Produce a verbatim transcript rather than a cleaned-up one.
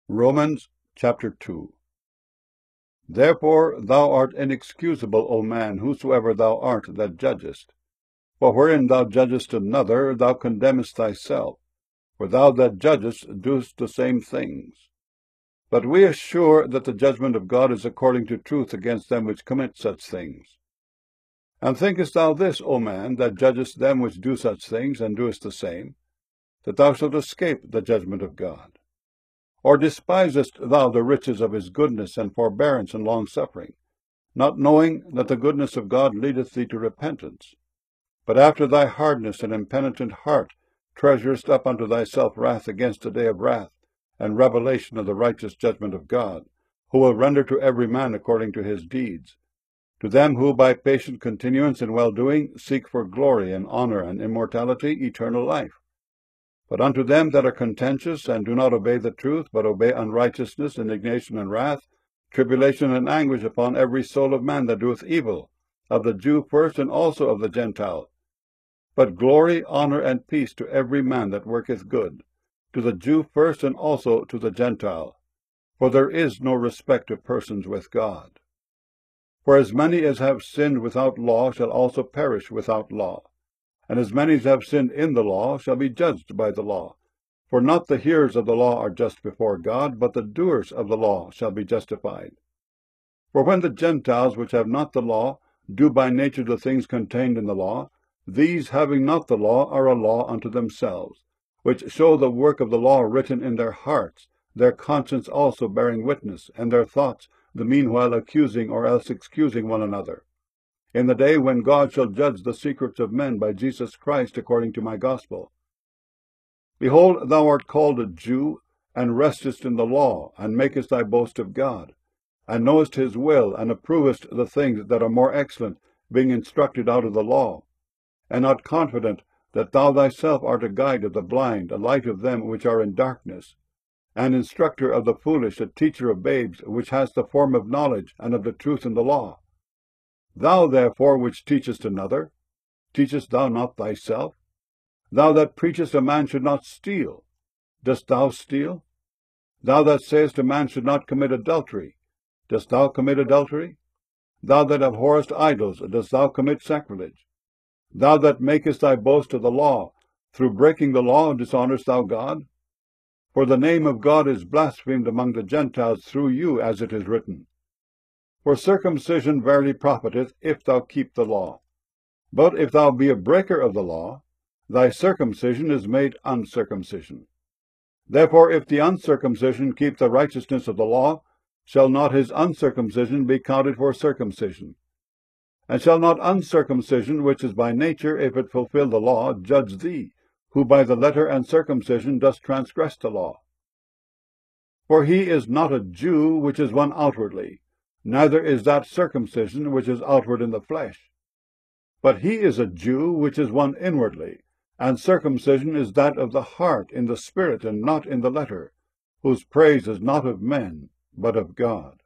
Romans chapter two. Therefore thou art inexcusable, O man, whosoever thou art that judgest. For wherein thou judgest another, thou condemnest thyself. For thou that judgest doest the same things. But we assure that the judgment of God is according to truth against them which commit such things. And thinkest thou this, O man, that judgest them which do such things, and doest the same, that thou shalt escape the judgment of God? Or despisest thou the riches of his goodness and forbearance and longsuffering, not knowing that the goodness of God leadeth thee to repentance? But after thy hardness and impenitent heart treasurest up unto thyself wrath against the day of wrath, and revelation of the righteous judgment of God, who will render to every man according to his deeds. To them who by patient continuance in well-doing seek for glory and honor and immortality, eternal life. But unto them that are contentious, and do not obey the truth, but obey unrighteousness, indignation, and wrath, tribulation and anguish upon every soul of man that doeth evil, of the Jew first, and also of the Gentile. But glory, honor, and peace to every man that worketh good, to the Jew first, and also to the Gentile. For there is no respect of persons with God. For as many as have sinned without law shall also perish without law. And as many as have sinned in the law shall be judged by the law. For not the hearers of the law are just before God, but the doers of the law shall be justified. For when the Gentiles which have not the law do by nature the things contained in the law, these having not the law are a law unto themselves, which show the work of the law written in their hearts, their conscience also bearing witness, and their thoughts the meanwhile accusing or else excusing one another. In the day when God shall judge the secrets of men by Jesus Christ according to my gospel. Behold, thou art called a Jew, and restest in the law, and makest thy boast of God, and knowest his will, and approvest the things that are more excellent, being instructed out of the law, and art confident that thou thyself art a guide of the blind, a light of them which are in darkness, an instructor of the foolish, a teacher of babes, which has the form of knowledge and of the truth in the law. Thou therefore which teachest another, teachest thou not thyself? Thou that preachest a man should not steal, dost thou steal? Thou that sayest a man should not commit adultery, dost thou commit adultery? Thou that abhorrest idols, dost thou commit sacrilege? Thou that makest thy boast of the law, through breaking the law dishonourest thou God? For the name of God is blasphemed among the Gentiles through you, as it is written. For circumcision verily profiteth, if thou keep the law. But if thou be a breaker of the law, thy circumcision is made uncircumcision. Therefore if the uncircumcision keep the righteousness of the law, shall not his uncircumcision be counted for circumcision? And shall not uncircumcision, which is by nature, if it fulfill the law, judge thee, who by the letter and circumcision dost transgress the law? For he is not a Jew which is one outwardly, neither is that circumcision which is outward in the flesh. But he is a Jew which is one inwardly, and circumcision is that of the heart in the spirit, and not in the letter, whose praise is not of men, but of God.